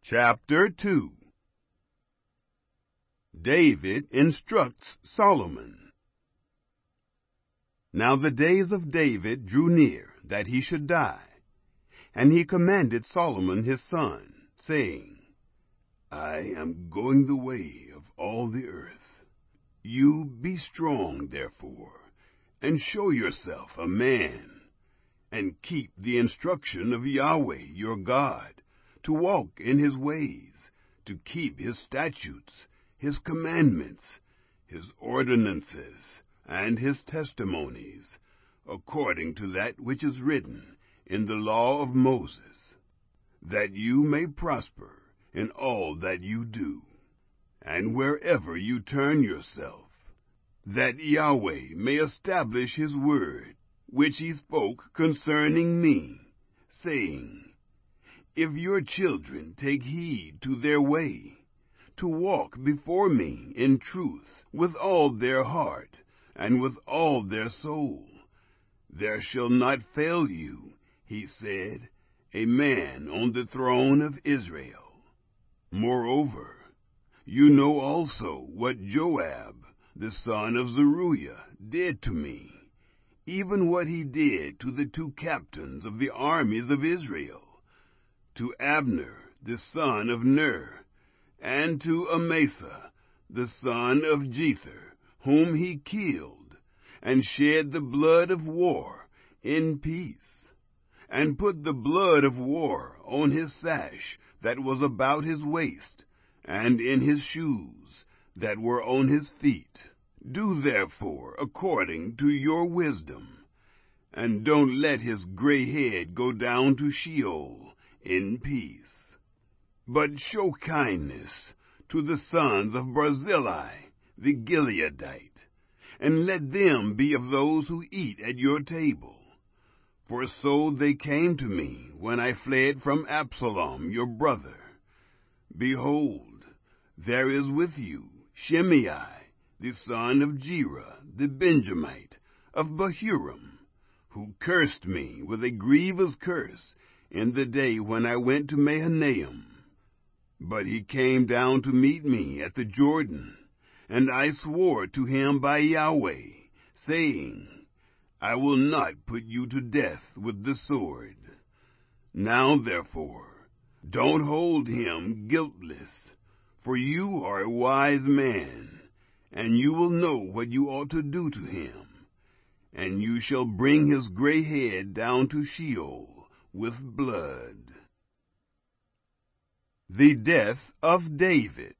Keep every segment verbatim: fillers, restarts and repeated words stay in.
Chapter two. David instructs Solomon. Now the days of David drew near that he should die, and he commanded Solomon his son, saying, I am going the way of all the earth. You be strong, therefore, and show yourself a man, and keep the instruction of Yahweh your God, to walk in his ways, to keep his statutes, his commandments, his ordinances, and his testimonies, according to that which is written in the law of Moses, that you may prosper in all that you do, and wherever you turn yourself, that Yahweh may establish his word, which he spoke concerning me, saying, If your children take heed to their way, to walk before me in truth with all their heart and with all their soul, there shall not fail you, he said, a man on the throne of Israel. Moreover, you know also what Joab, the son of Zeruiah, did to me, even what he did to the two captains of the armies of Israel, to Abner, the son of Ner, and to Amasa, the son of Jether, whom he killed, and shed the blood of war in peace, and put the blood of war on his sash that was about his waist, and in his shoes that were on his feet. Do therefore according to your wisdom, and don't let his gray head go down to Sheol in peace. But show kindness to the sons of Barzillai the Gileadite, and let them be of those who eat at your table. For so they came to me when I fled from Absalom your brother. Behold, there is with you Shimei, the son of Gera, the Benjamite, of Bahurim, who cursed me with a grievous curse in the day when I went to Mahanaim. But he came down to meet me at the Jordan, and I swore to him by Yahweh, saying, I will not put you to death with the sword. Now therefore, don't hold him guiltless, for you are a wise man, and you will know what you ought to do to him, and you shall bring his gray head down to Sheol with blood. The death of David.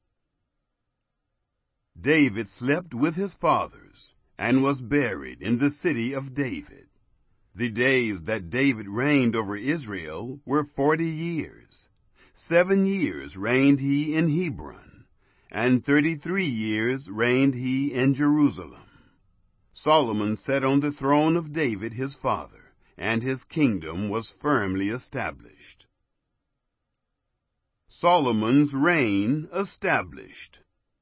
David slept with his fathers, and was buried in the city of David. The days that David reigned over Israel were forty years. Seven years reigned he in Hebron, and thirty-three years reigned he in Jerusalem. Solomon sat on the throne of David his father, and his kingdom was firmly established. Solomon's reign established.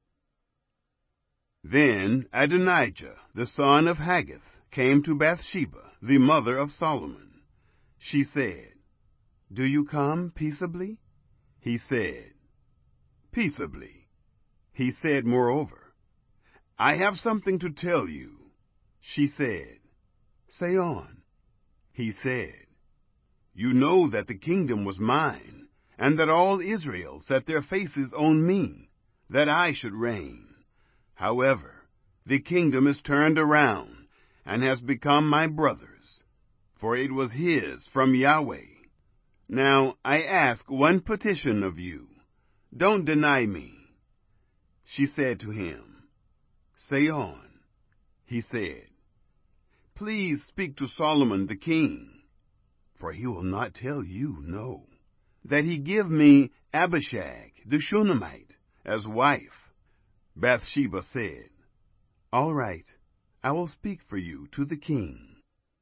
Then Adonijah, the son of Haggith, came to Bathsheba, the mother of Solomon. She said, Do you come peaceably? He said, Peaceably. He said, moreover, I have something to tell you. She said, Say on. He said, You know that the kingdom was mine, and that all Israel set their faces on me, that I should reign. However, the kingdom is turned around, and has become my brother's, for it was his from Yahweh. Now I ask one petition of you. Don't deny me. She said to him, Say on. He said, Please speak to Solomon the king, for he will not tell you no, that he give me Abishag the Shunammite as wife. Bathsheba said, All right, I will speak for you to the king.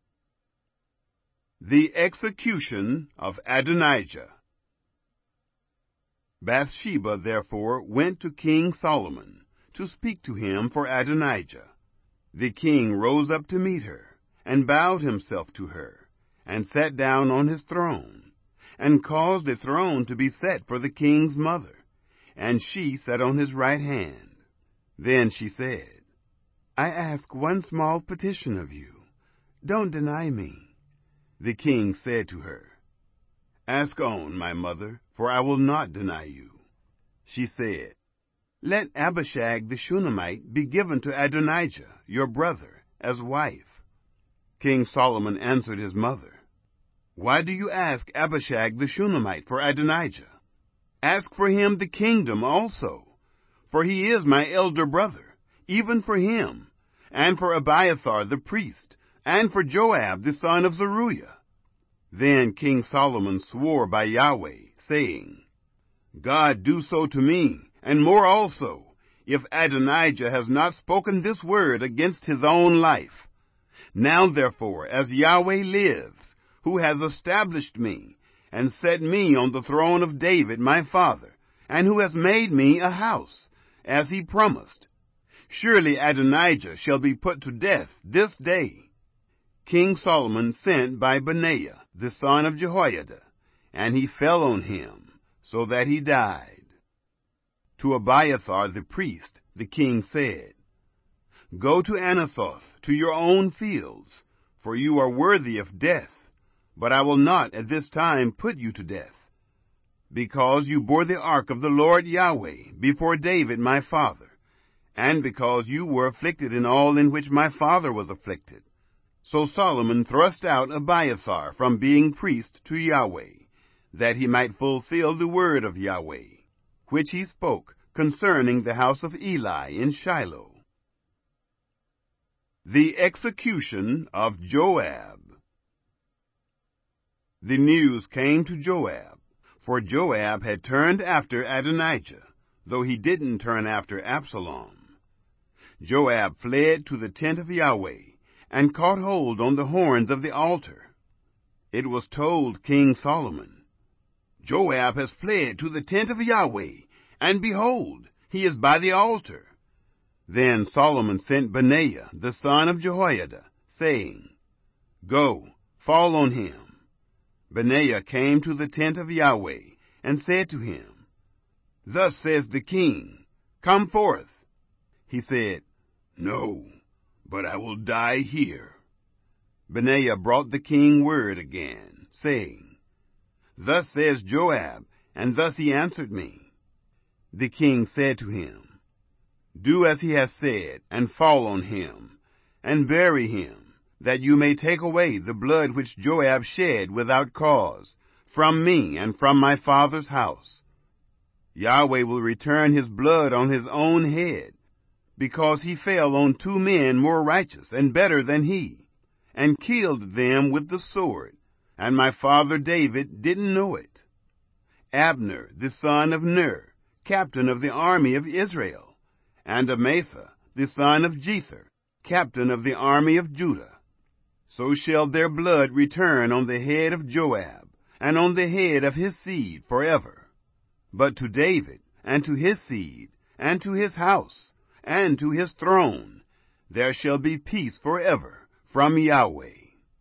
The execution of Adonijah. Bathsheba therefore went to King Solomon to speak to him for Adonijah. The king rose up to meet her, and bowed himself to her, and sat down on his throne, and caused a throne to be set for the king's mother, and she sat on his right hand. Then she said, I ask one small petition of you. Don't deny me. The king said to her, Ask on, my mother, for I will not deny you. She said, Let Abishag the Shunammite be given to Adonijah, your brother, as wife. King Solomon answered his mother, Why do you ask Abishag the Shunammite for Adonijah? Ask for him the kingdom also, for he is my elder brother, even for him, and for Abiathar the priest, and for Joab the son of Zeruiah. Then King Solomon swore by Yahweh, saying, God do so to me, and more also, if Adonijah has not spoken this word against his own life. Now therefore, as Yahweh lives, who has established me, and set me on the throne of David my father, and who has made me a house, as he promised, surely Adonijah shall be put to death this day. King Solomon sent by Benaiah, the son of Jehoiada, and he fell on him, so that he died. To Abiathar the priest the king said, Go to Anathoth, to your own fields, for you are worthy of death, but I will not at this time put you to death, because you bore the ark of the Lord Yahweh before David my father, and because you were afflicted in all in which my father was afflicted. So Solomon thrust out Abiathar from being priest to Yahweh, that he might fulfill the word of Yahweh, which he spoke concerning the house of Eli in Shiloh. The execution of Joab. The news came to Joab, for Joab had turned after Adonijah, though he didn't turn after Absalom. Joab fled to the tent of Yahweh, and caught hold on the horns of the altar. It was told King Solomon, Joab has fled to the tent of Yahweh, and behold, he is by the altar. Then Solomon sent Benaiah, the son of Jehoiada, saying, Go, fall on him. Benaiah came to the tent of Yahweh, and said to him, Thus says the king, Come forth. He said, No, but I will die here. Benaiah brought the king word again, saying, Thus says Joab, and thus he answered me. The king said to him, Do as he has said, and fall on him, and bury him, that you may take away the blood which Joab shed without cause, from me and from my father's house. Yahweh will return his blood on his own head, because he fell on two men more righteous and better than he, and killed them with the sword, and my father David didn't know it. Abner, the son of Ner, captain of the army of Israel, and Amasa, the son of Jether, captain of the army of Judah. So shall their blood return on the head of Joab, and on the head of his seed forever. But to David, and to his seed, and to his house, and to his throne, there shall be peace forever from Yahweh.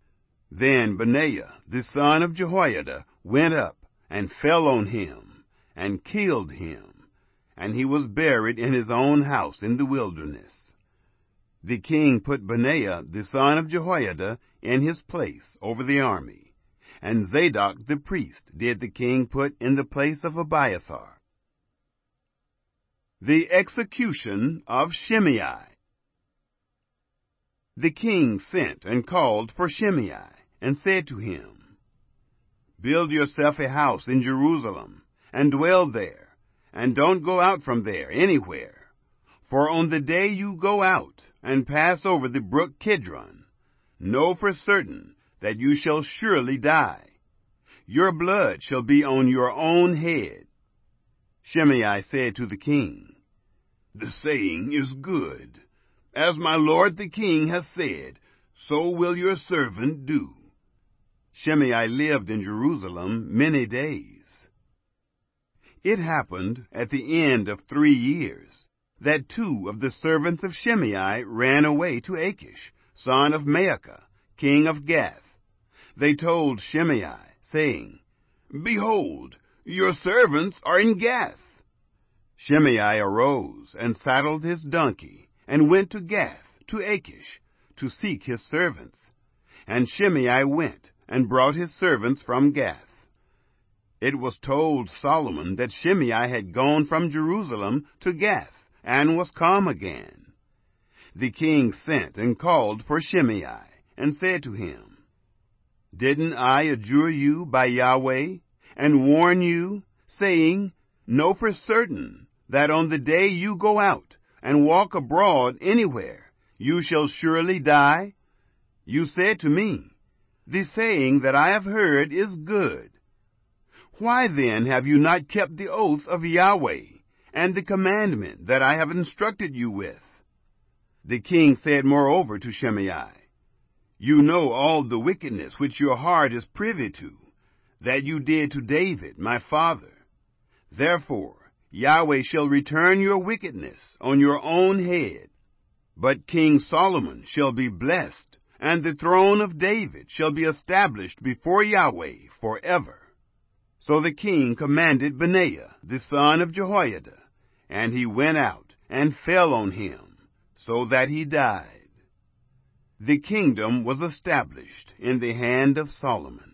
Then Benaiah, the son of Jehoiada, went up, and fell on him, and killed him, and he was buried in his own house in the wilderness. The king put Benaiah, the son of Jehoiada, in his place over the army, and Zadok the priest did the king put in the place of Abiathar. The execution of Shimei. The king sent and called for Shimei, and said to him, Build yourself a house in Jerusalem, and dwell there, and don't go out from there anywhere. For on the day you go out, and pass over the brook Kidron, know for certain that you shall surely die. Your blood shall be on your own head. Shimei said to the king, The saying is good. As my lord the king has said, so will your servant do. Shimei lived in Jerusalem many days. It happened at the end of three years that two of the servants of Shimei ran away to Achish, son of Maacah, king of Gath. They told Shimei, saying, Behold, your servants are in Gath. Shimei arose and saddled his donkey, and went to Gath, to Achish, to seek his servants. And Shimei went, and brought his servants from Gath. It was told Solomon that Shimei had gone from Jerusalem to Gath, and was come again. The king sent and called for Shimei, and said to him, Didn't I adjure you by Yahweh, and warn you, saying, Know for certain that on the day you go out and walk abroad anywhere, you shall surely die? You said to me, The saying that I have heard is good. Why then have you not kept the oath of Yahweh, and the commandment that I have instructed you with? The king said moreover to Shimei, You know all the wickedness which your heart is privy to, that you did to David my father. Therefore Yahweh shall return your wickedness on your own head. But King Solomon shall be blessed, and the throne of David shall be established before Yahweh forever. So the king commanded Benaiah the son of Jehoiada, and he went out and fell on him, so that he died. The kingdom was established in the hand of Solomon.